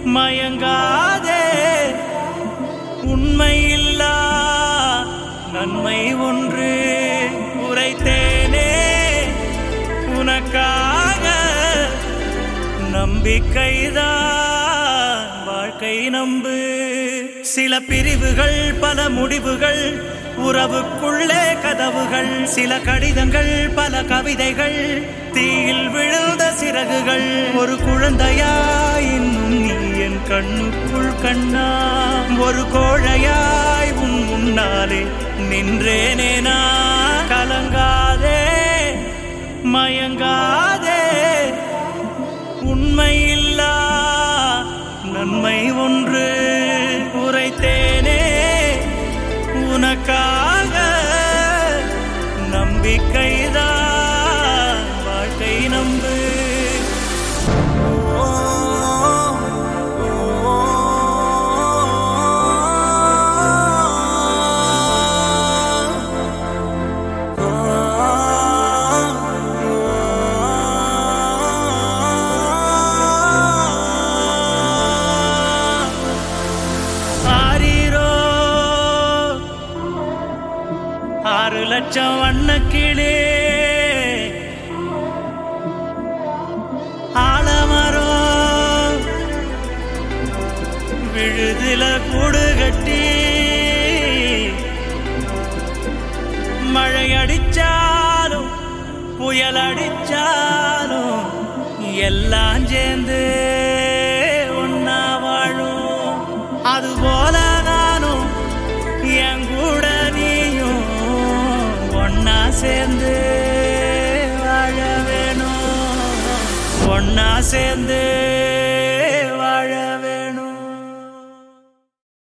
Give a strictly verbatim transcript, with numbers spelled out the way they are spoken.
மயங்காதே உண்மையில்லா நன்மை ஒன்று உரைத்தேனே உனக்காக. நம்பிக்கைதான் வாழ்க்கை நம்பு. சில பிரிவுகள் பல முடிவுகள் உறவுக்குள்ளே கதவுகள். சில கடிதங்கள் பல கவிதைகள் தீயில் விழுந்த சிறகுகள். ஒரு குழந்தையாய் இன்னும் நீ என் கண்ணுக்குள் கண்ணா. ஒரு கோழையாய் உன் முன்னாலே நின்றேனே நான். கலங்காதே மயங்காதே உண்மையில்லா நன்மை ஒன்று உரைத்தேனே உனக்காக. நம்பிக்கைதான் வாழ்க்கை நம்பு. ஆறு லட்சம் வண்ணக்கிளே ஆலமரம் விழுதில கூடு கட்டி. மழை அடிச்சாலும் புயல் அடிச்சாலும் எல்லாம் சேர்ந்து ஒன்னா வாழும். அதுபோல நானும் என் கூட நீயும் ஒன்னா சேர்ந்து வாழ வேணும். ஒன்னா சேர்ந்து